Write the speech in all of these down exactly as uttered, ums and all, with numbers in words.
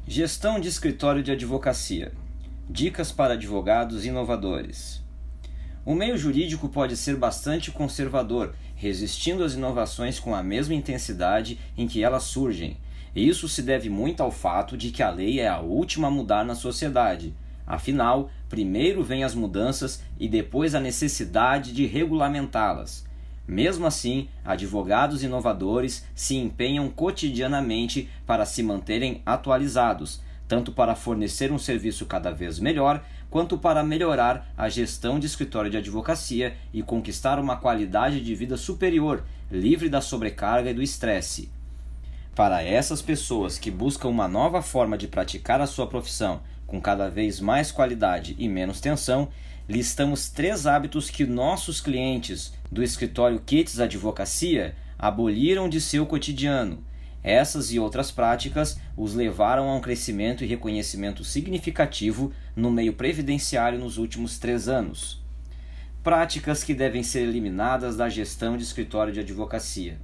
Gestão de escritório de advocacia. Dicas para advogados inovadores. O meio jurídico pode ser bastante conservador, resistindo às inovações com a mesma intensidade em que elas surgem. E isso se deve muito ao fato de que a lei é a última a mudar na sociedade. Afinal, primeiro vêm as mudanças e depois a necessidade de regulamentá-las. Mesmo assim, advogados inovadores se empenham cotidianamente para se manterem atualizados, tanto para fornecer um serviço cada vez melhor, quanto para melhorar a gestão de escritório de advocacia e conquistar uma qualidade de vida superior, livre da sobrecarga e do estresse. Para essas pessoas que buscam uma nova forma de praticar a sua profissão com cada vez mais qualidade e menos tensão, listamos três hábitos que nossos clientes do escritório Kits Advocacia aboliram de seu cotidiano. Essas e outras práticas os levaram a um crescimento e reconhecimento significativo no meio previdenciário nos últimos três anos. Práticas que devem ser eliminadas da gestão de escritório de advocacia.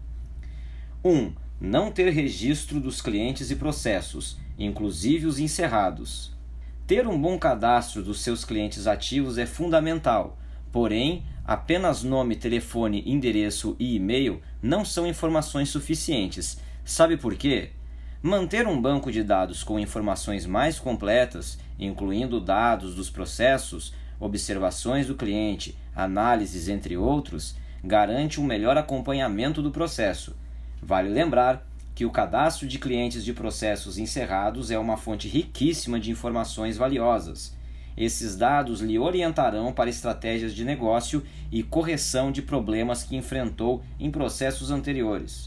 um. Não ter registro dos clientes e processos, inclusive os encerrados. Ter um bom cadastro dos seus clientes ativos é fundamental, porém, apenas nome, telefone, endereço e e-mail não são informações suficientes. Sabe por quê? Manter um banco de dados com informações mais completas, incluindo dados dos processos, observações do cliente, análises, entre outros, garante um melhor acompanhamento do processo. Vale lembrar que o cadastro de clientes de processos encerrados é uma fonte riquíssima de informações valiosas. Esses dados lhe orientarão para estratégias de negócio e correção de problemas que enfrentou em processos anteriores.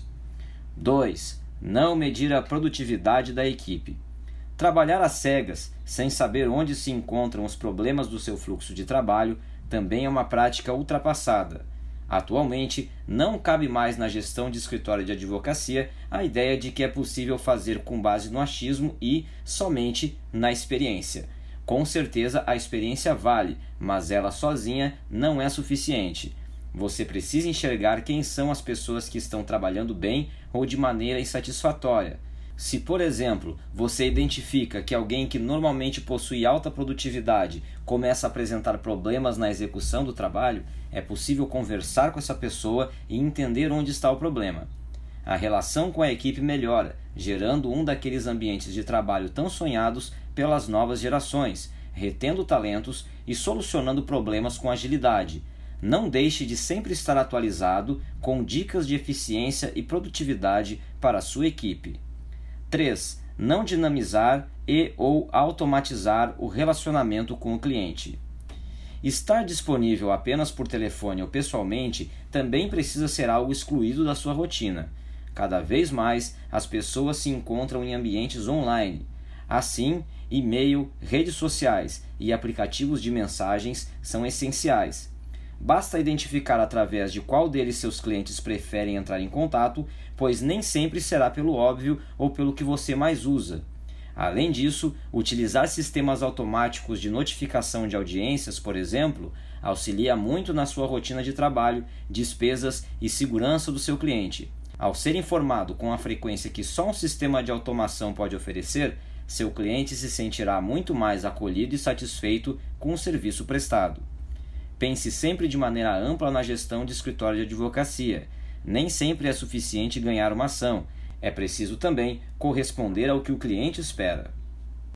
dois. Não medir a produtividade da equipe. Trabalhar às cegas, sem saber onde se encontram os problemas do seu fluxo de trabalho, também é uma prática ultrapassada. Atualmente, não cabe mais na gestão de escritório de advocacia a ideia de que é possível fazer com base no achismo e somente na experiência. Com certeza a experiência vale, mas ela sozinha não é suficiente. Você precisa enxergar quem são as pessoas que estão trabalhando bem ou de maneira insatisfatória. Se, por exemplo, você identifica que alguém que normalmente possui alta produtividade começa a apresentar problemas na execução do trabalho, é possível conversar com essa pessoa e entender onde está o problema. A relação com a equipe melhora, gerando um daqueles ambientes de trabalho tão sonhados pelas novas gerações, retendo talentos e solucionando problemas com agilidade. Não deixe de sempre estar atualizado com dicas de eficiência e produtividade para a sua equipe. três. Não dinamizar e ou automatizar o relacionamento com o cliente. Estar disponível apenas por telefone ou pessoalmente também precisa ser algo excluído da sua rotina. Cada vez mais, as pessoas se encontram em ambientes online. Assim, e-mail, redes sociais e aplicativos de mensagens são essenciais. Basta identificar através de qual deles seus clientes preferem entrar em contato, pois nem sempre será pelo óbvio ou pelo que você mais usa. Além disso, utilizar sistemas automáticos de notificação de audiências, por exemplo, auxilia muito na sua rotina de trabalho, despesas e segurança do seu cliente. Ao ser informado com a frequência que só um sistema de automação pode oferecer, seu cliente se sentirá muito mais acolhido e satisfeito com o serviço prestado. Pense sempre de maneira ampla na gestão de escritório de advocacia. Nem sempre é suficiente ganhar uma ação. É preciso também corresponder ao que o cliente espera.